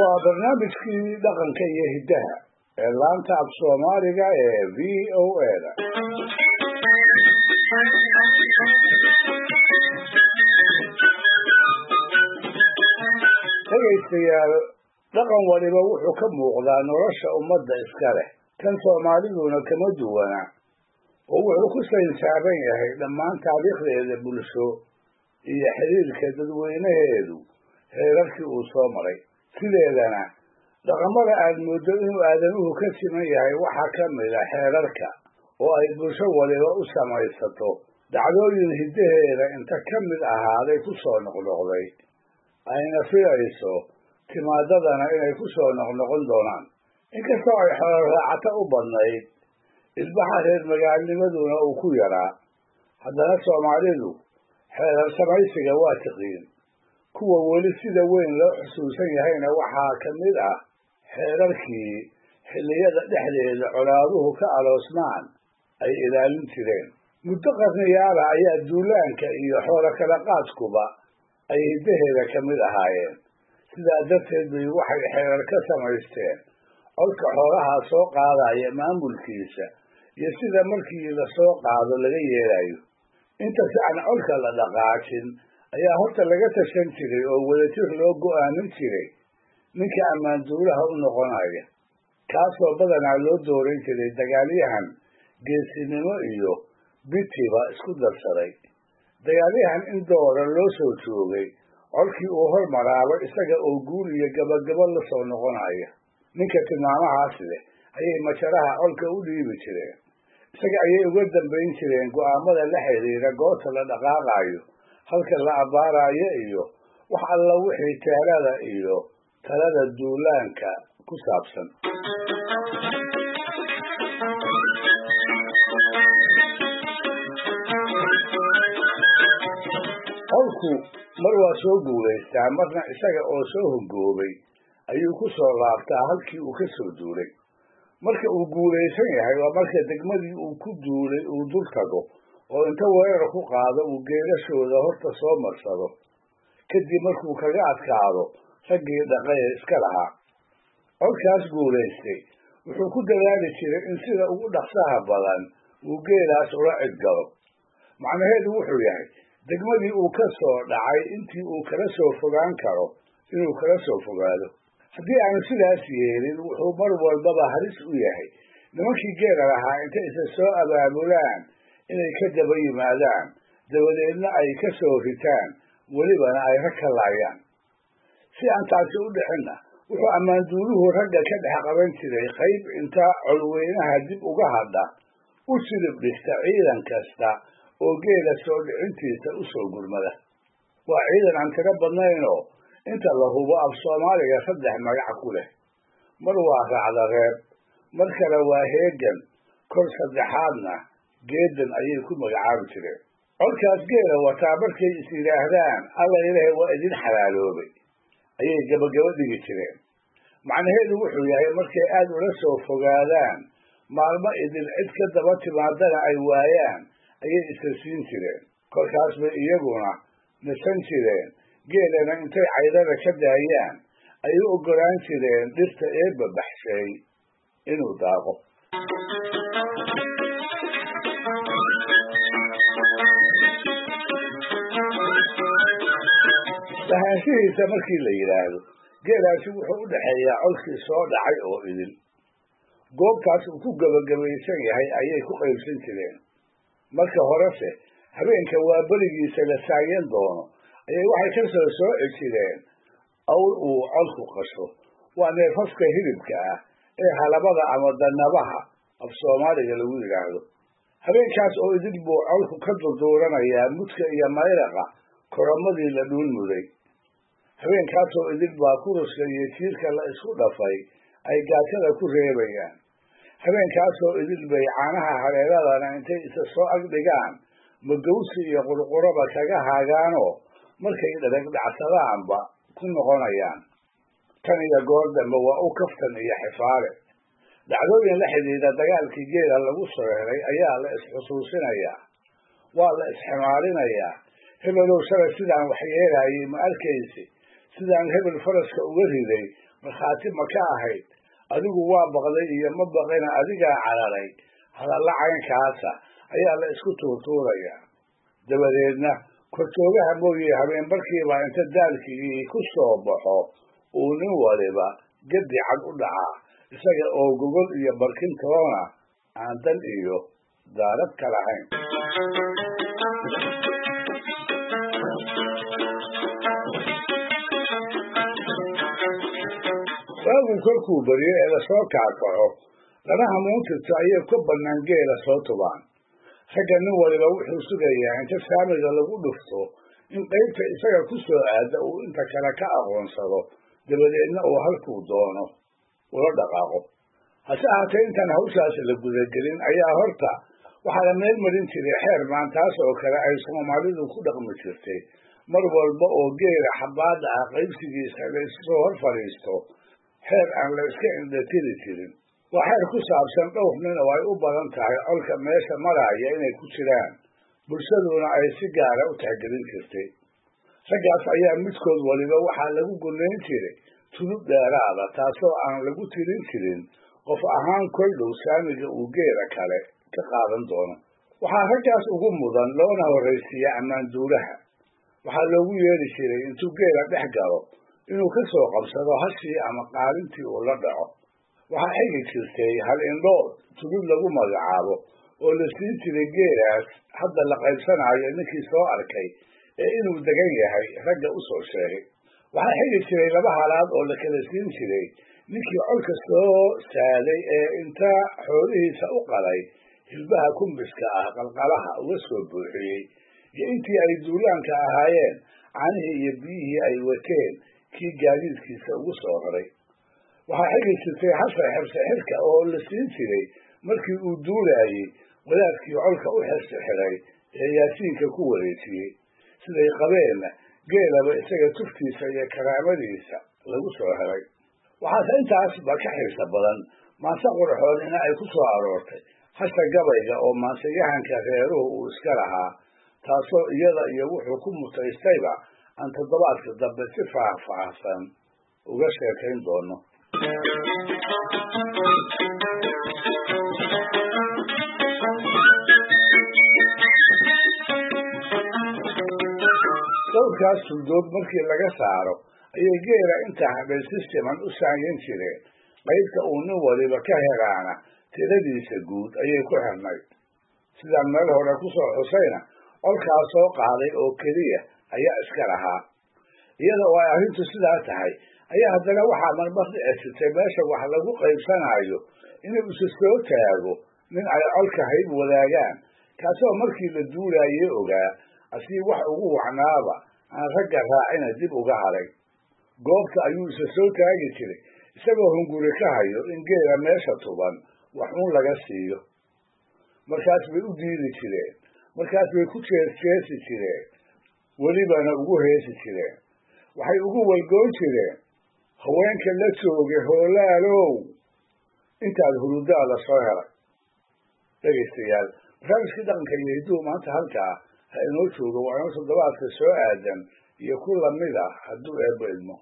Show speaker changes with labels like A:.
A: waa barnaamijkii dhaqanka iyo hiddaha ee laanta af Soomaaliga ee VOA-da. Dhegaystayaal, dhaqan waliba wuxuu ka muuqdaa nolosha ummadda iska leh. Kan Soomaaliduna kama duwana, oo wuxuu ku saynsaaban yahay dhammaan taariikhdeeda bulsho iyo xiriirka dadweynaheedu heerarkii uu soo maray. Sideedana, dhaqamada aad moodo inuu aadanuhu ka siman yahay waxaa ka mid ah xeerarka oo ay bulsho waliba u samaysato dhacdooyin hiddaheeda inta ka mid ahaaday ku soo noqnoqday, ayna filayso timaadadana inay ku soo noqnoqon doonaan. Inkastoo ay xoolo raacata u badnayd, ilbaxa reer magaalnimaduna uu ku yaraa, haddana Soomaalidu xeerar samaysiga waa tiqiin. Kuwa weli sida weyn loo xusuusan yahayna waxaa ka mid ah xeerarkii xilliyada dhexdeeda colaaduhu ka aloosmaan ay ilaalin jireen. Muddo qarniyaala ayaa duulaanka iyo xoolo kala qaadkuba ay hiddaheeda ka mid ahaayeen. Sidaa darteed bay waxay xeerar ka samaysteen colka xoolaha soo qaadaya maamulkiisa iyo sida markii la soo qaado laga yeelayo. Inta si aan colka la dhaqaajin ayaa horta laga tashan jiray oo wadajir loo go'aamin jiray ninka ammaanduulaha u noqonaya, kaasoo badanaa loo dooran jiray dagaalyahan geesinimo iyo bitiba isku darsaday. Dagaalyahan in doora loo soo joogay, colkii uu hormaraaba isaga oo guul iyo gabagabo la soo noqonaya. Ninka tilmaamahaas leh ayay majaraha colka u dhiibi jireen. Isaga ayay uga dambayn jireen go'aamada la xiriira goorta la dhaqaaqayo, halka la abaarayo iyo wax alla wixii teelada iyo talada duulaanka ku saabsan. Colku mar waa soo guulaystaa, marna isaga oo soo hongoobay ayuu ku soo laabtaa halkii uu ka soo duulay. Marka uu guulaysan yahay waa marka degmadii uu ku duulay uu dul tago oo inta weerar ku qaado uu geelashooda horta soo marsado, kadib markuu kaga adkaado raggii dhaqaye iska lahaa. Colkaas guulaystay wuxuu ku dadaali jiray in sida ugu dhaqsaha badan uu geelaas ula cidgalo. Macnaheedu wuxuu yahay degmadii uu ka soo dhacay intii uu kala soo fogaan karo inuu kala soo fogaado. Haddii aanu sidaas yeelin, wuxuu mar walbaba halis u yahay nimankii geela lahaa intay isa soo abaabulaan inay ka daba yimaadaan, dabadeedna ay ka soo ritaan, welibana ay rag ka laayaan. Si aan taasi u dhicinna, wuxuu ammaanduuluhu ragga ka dhex qaban jiray qayb inta colweynaha dib uga hadha u silib dhigta ciidan kasta oo geela soo dhicintiisa u soo gurmada. Waa ciidan aan tiro badnaynoo inta la hubo af Soomaaliga 3 magac ku leh. Mar waa raacda reeb, mar kale waa heegan, kor saddexaadna geedan ayay ku magacaabi jireen. Colkaas geela wataa markay is yidhaahdaan alla ilaahay waa idin xalaaloobay, ayay gabagabo dhigi jireen. Macnaheedu wuxuu yahay markay aad ula soo fogaadaan, maalmo idin cid ka daba timaadana ay waayaan, ayay isa siin jireen. Kolkaas bay iyaguna nasan jireen, geelana intay caydada ka daayaan ay u oggolaan jireen dhirta eebba baxshay inuu daaqo. Lahaanshihiisa markii la yidhaahdo, geelaasi wuxuu u dhexeeyaa colkii soo dhacay oo idin. Goobtaas uu ku gabagabaysan yahay ayay ku qaybsan jireen. Marka horese, habeenka waa berigiisa la saayan doono ayay waxay ka soo sooci jireen awr uu colku qasho. Waa neefafka hilibka ah ee halabada ama danabaha af Soomaaliga lagu yidhaahdo. Habeenkaas oo idin buu colku ka durduuranayaa mudka iyo mayraqa koromadii la dhuun muday. Habeenkaas oo idin baa kuruska iyo jiirka la isku dhafay ay gaajada ku reebayaan. Habeenkaas oo idin bay caanaha hareeradana intay isa soo agdhigaan magawsi iyo qurquraba kaga haagaanoo markay dhadhagdhacsadaanba ku noqonayaan. Tan iyo goor dambe waa u kaftan iyo xifaale. Dhacdooyin la xidhiidha dagaalkii geela lagu soo helay ayaa la isxusuusinayaa, waa la isximaalinayaa. Hebelow shalay sidaan wax yeelayay ma arkaysi, sidaan hebel faraska uga riday markhaati ma ka ahayd adigu waa baqday iyo ma baqina adigaa cararay hadalla caynkaasa ayaa la isku tuurtuurayaa dabadeedna kortoogaha mooye habeen barkiiba inta daalkii ku soo baxo uu nin waliba gedi cad u dhacaa isaga oo gogol iyo barkintoona aan dan iyo daarad ka lahayn waagu kolkuu baryo ee lasoo kaakaco lana hamuuntirto ayay ka bannaan geela soo tubaan ragga nin waliba wuxuu sugayaa inta saamiga lagu dhufto in qaybta isaga ku soo aada uu inta kale ka aqoonsado dabadeedna uu halkuu doono ula dhaqaaqo hase ahaatee intaan hawshaasi la gudagelin ayaa horta waxaa la meel marin jiray xeer maantaas oo kale ay soomaalidu ku dhaqmi jirtay mar walba oo geela xabaada ah qaybsigiisa la isu soo hor fadhiisto xeer aan la iska indhatiri jirin waa xeer ku saabsan dhowr nin oo ay u badan tahay colka meesha maraya inay ku jiraan bulshaduna ay si gaara u tixgelin jirtay raggaas ayaa midkood waliba waxaa lagu gunayn jiray tulub dheeraada taasoo aan lagu tirin jirin qof ahaan kol dhow saamiga uu geela kale ka qaadan doono waxaa raggaas ugu mudan loona horraysiiya ammaanduulaha waxaa loogu yeeri jiray intuu geela dhex galo inuu ka soo qabsado hashii ama qaalintii uu la dhaco waxaa xigi jirtay hal indhood tulub lagu magacaabo oo la siin jiray geelaas hadda la qaybsanayo ninkii soo arkay ee inuu degan yahay ragga u soo sheegay waxaa xigi jiray laba halaad oo la kala siin jiray ninkii colka soo saaday ee inta xoolihiisa u qalay hilbaha kumbiska ah qalqalaha uga soo buuxiyey iyo intii ay duulaanka ahaayeen canihii iyo biyihii ay wateen kii gaadiidkiisa ugu soo raray waxaa xigi jirtay hasha xirsiixirka oo la siin jiray markii uu duulaayey wadaadkii colka u xirsixiray ee yaasiinka ku wareejiyey siday qabeenna geelaba isaga tuftiisa iyo karaamadiisa lagu soo helay waxaase intaasba ka xiisa badan maanse qurxoodina ay ku soo aroortay hasha gabayga oo maanseyahanka reeruhu uu iska lahaa taasoo iyada iyo wuxuu ku mutaystayba aan toddobaadka dambe si faahfaahsan uga sheekayn doono dhowrkaas tuldood markii laga saaro ayay geela inta hadhay si siman u saanyan jireen qaybta uu nin waliba ka helaana tiradiisa guud ayay ku xirnayd sidaan meel hore ku soo xusayna colkaas soo qaaday oo keliya ayaa iska lahaa iyada oo ay arrintu sidaa tahay ayaa haddana waxaa marmar dhici jirtay meesha wax lagu qaybsanayo inuu isu soo taago nin ay colka hayb wadaagaan kaasoo markii la duulaayey ogaa asii wax ugu wacnaaba aan ragga raacina dib uga haray goobta ayuu isa soo taagi jiray isagoo hunguri ka hayo in geela meesha tuban wax uun laga siiyo markaas bay u diidi jireen markaas bay ku jeesjeesi jireen welibana ugu heesi jireen waxay ugu walgoon jireen haweenka la joogay hoolaalow intaad hurudaa la soo helay dhegaystayaal barnaamijkii dhaqanka iyo hidduhu maanta halkaa ha inoo joogo waa inoo toddobaadka soo aadan iyo ku lamid ah hadduu eebbo idmo